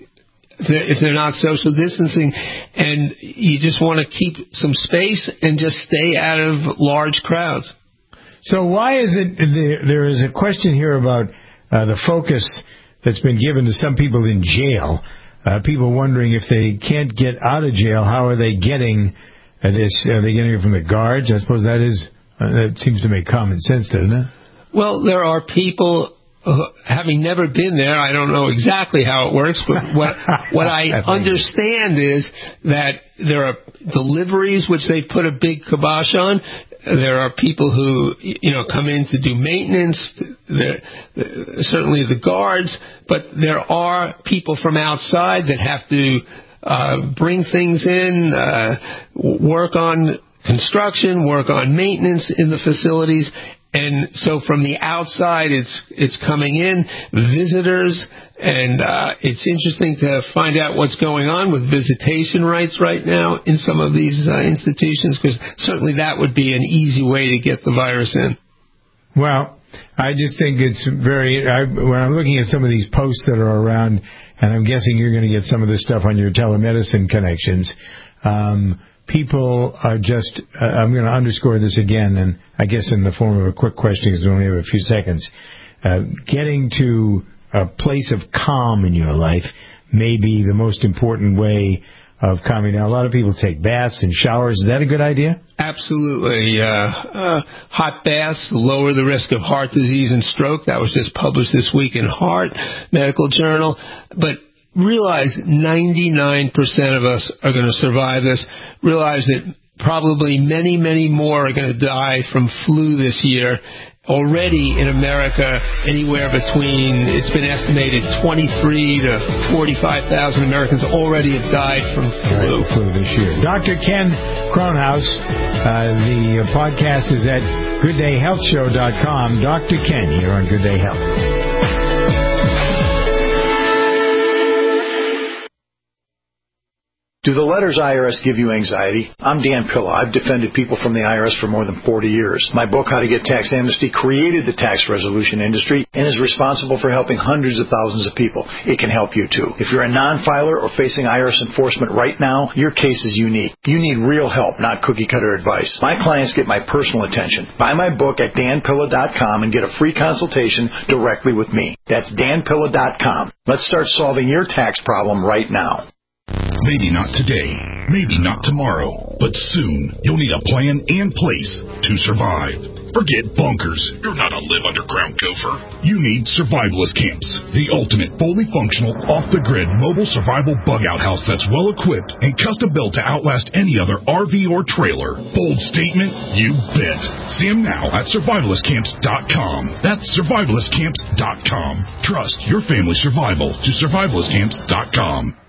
if they're not social distancing, and you just want to keep some space and just stay out of large crowds. So why is it, there is a question here about uh, the focus that's been given to some people in jail, uh, people wondering if they can't get out of jail, how are they getting uh, this, are they getting it from the guards? I suppose that is... Uh, that seems to make common sense, doesn't it? Well, there are people, uh, having never been there, I don't know exactly how it works, but what what I understand is that there are deliveries which they've put a big kibosh on. There are people who, you know, come in to do maintenance, there, certainly the guards, but there are people from outside that have to uh, bring things in, uh, work on construction, work on maintenance in the facilities, and so from the outside it's it's coming in, visitors, and uh, it's interesting to find out what's going on with visitation rights right now in some of these uh, institutions, because certainly that would be an easy way to get the virus in. Well, I just think it's very, I, when I'm looking at some of these posts that are around, and I'm guessing you're going to get some of this stuff on your telemedicine connections, um, people are just, uh, I'm going to underscore this again, and I guess in the form of a quick question because we only have a few seconds. Uh, getting to a place of calm in your life may be the most important way of calming down. A lot of people take baths and showers. Is that a good idea? Absolutely. Uh, uh, hot baths lower the risk of heart disease and stroke. That was just published this week in Heart Medical Journal. But realize ninety-nine percent of us are going to survive this. Realize that probably many, many more are going to die from flu this year. Already in America, anywhere between, it's been estimated, twenty-three to forty-five thousand Americans already have died from flu. Right, flu this year. Doctor Ken Kronhaus, uh, the podcast is at good day health show dot com. Doctor Ken here on Good Day Health. Do the letters I R S give you anxiety? I'm Dan Pilla. I've defended people from the I R S for more than forty years. My book, How to Get Tax Amnesty, created the tax resolution industry and is responsible for helping hundreds of thousands of people. It can help you, too. If you're a non-filer or facing I R S enforcement right now, your case is unique. You need real help, not cookie-cutter advice. My clients get my personal attention. Buy my book at dan pilla dot com and get a free consultation directly with me. That's dan pilla dot com. Let's start solving your tax problem right now. Maybe not today, maybe not tomorrow, but soon you'll need a plan and place to survive. Forget bunkers. You're not a live underground gopher. You need survivalist camps, the ultimate fully functional, off-the-grid mobile survival bug-out house that's well-equipped and custom-built to outlast any other R V or trailer. Bold statement? You bet. See them now at survivalist camps dot com. That's survivalist camps dot com. Trust your family's survival to survivalist camps dot com.